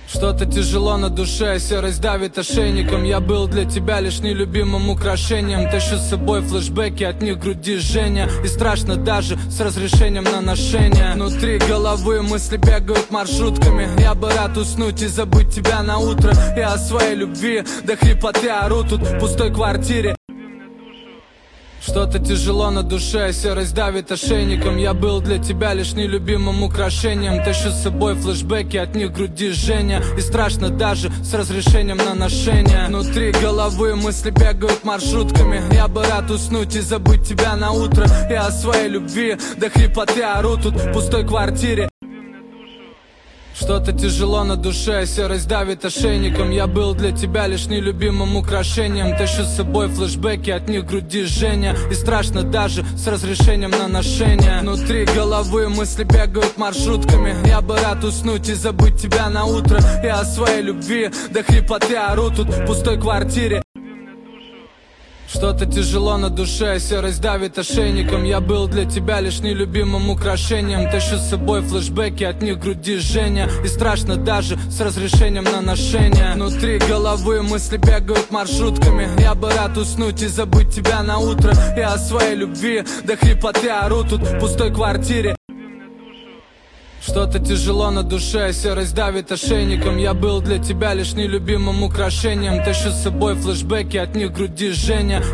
Что-то тяжело на душе, серость давит ошейником. Я был для тебя лишь нелюбимым украшением. Тащу с собой флешбеки, от них груди жжение. И страшно даже с разрешением на ношение. Внутри головы мысли бегают маршрутками. Я бы рад уснуть и забыть тебя на утро. Я о своей любви до хрипоты ору тут в пустой квартире. Что-то тяжело на душе, серость давит ошейником. Я был для тебя лишь нелюбимым украшением. Тащу с собой флешбеки, от них груди жжение. И страшно даже с разрешением на ношение. Внутри головы мысли бегают маршрутками. Я бы рад уснуть и забыть тебя на утро. Я о своей любви до хрипоты ору тут в пустой квартире. Что-то тяжело на душе, серость давит ошейником. Я был для тебя лишь нелюбимым украшением. Тащу с собой флешбеки, от них груди жжение. И страшно даже с разрешением на ношение. Внутри головы мысли бегают маршрутками. Я бы рад уснуть и забыть тебя на утро. Я о своей любви до хрипоты ору тут в пустой квартире. Что-то тяжело на душе, серость давит ошейником. Я был для тебя лишь нелюбимым украшением. Тащу с собой флешбеки, от них груди жжение. И страшно даже с разрешением на ношение. Внутри головы мысли бегают маршрутками. Я бы рад уснуть и забыть тебя на утро. Я о своей любви до хрипоты ору тут в пустой квартире. Что-то тяжело на душе, серость давит ошейником. Я был для тебя лишь нелюбимым украшением. Тащу с собой флешбеки, от них груди жжение.